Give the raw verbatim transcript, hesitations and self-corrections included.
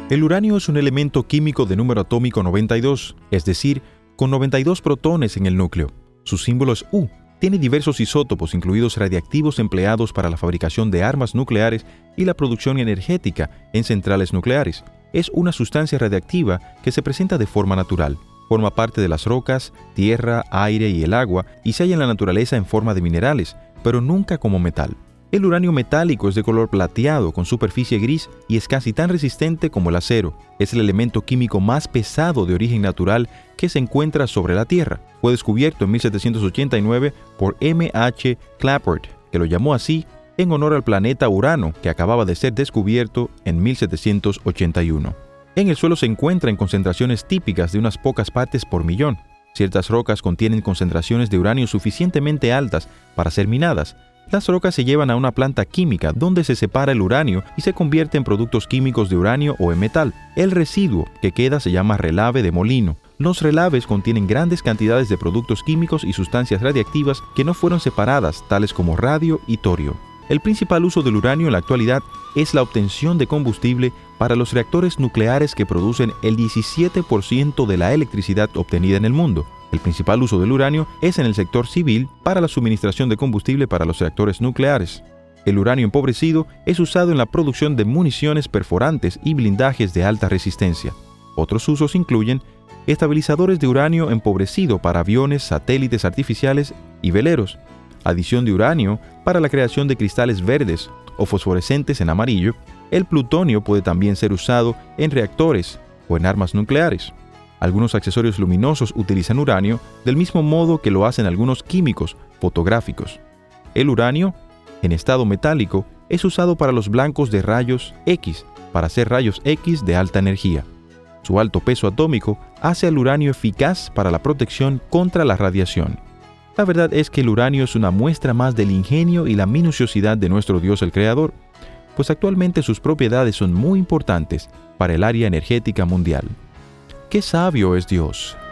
El uranio es un elemento químico de número atómico noventa y dos, es decir, con noventa y dos protones en el núcleo. Su símbolo es U. Tiene diversos isótopos, incluidos radiactivos empleados para la fabricación de armas nucleares y la producción energética en centrales nucleares. Es una sustancia radiactiva que se presenta de forma natural. Forma parte de las rocas, tierra, aire y el agua y se halla en la naturaleza en forma de minerales, pero nunca como metal. El uranio metálico es de color plateado con superficie gris y es casi tan resistente como el acero. Es el elemento químico más pesado de origen natural que se encuentra sobre la Tierra. Fue descubierto en mil setecientos ochenta y nueve por M H Clapert, que lo llamó así en honor al planeta Urano, que acababa de ser descubierto en mil setecientos ochenta y uno. En el suelo se encuentra en concentraciones típicas de unas pocas partes por millón. Ciertas rocas contienen concentraciones de uranio suficientemente altas para ser minadas. Las rocas se llevan a una planta química donde se separa el uranio y se convierte en productos químicos de uranio o en metal. El residuo que queda se llama relave de molino. Los relaves contienen grandes cantidades de productos químicos y sustancias radiactivas que no fueron separadas, tales como radio y torio. El principal uso del uranio en la actualidad es la obtención de combustible para los reactores nucleares que producen el diecisiete por ciento de la electricidad obtenida en el mundo. El principal uso del uranio es en el sector civil para la suministración de combustible para los reactores nucleares. El uranio empobrecido es usado en la producción de municiones perforantes y blindajes de alta resistencia. Otros usos incluyen estabilizadores de uranio empobrecido para aviones, satélites artificiales y veleros, adición de uranio para la creación de cristales verdes o fosforescentes en amarillo. El plutonio puede también ser usado en reactores o en armas nucleares. Algunos accesorios luminosos utilizan uranio del mismo modo que lo hacen algunos químicos fotográficos. El uranio, en estado metálico, es usado para los blancos de rayos X, para hacer rayos X de alta energía. Su alto peso atómico hace al uranio eficaz para la protección contra la radiación. La verdad es que el uranio es una muestra más del ingenio y la minuciosidad de nuestro Dios el Creador, pues actualmente sus propiedades son muy importantes para el área energética mundial. ¡Qué sabio es Dios!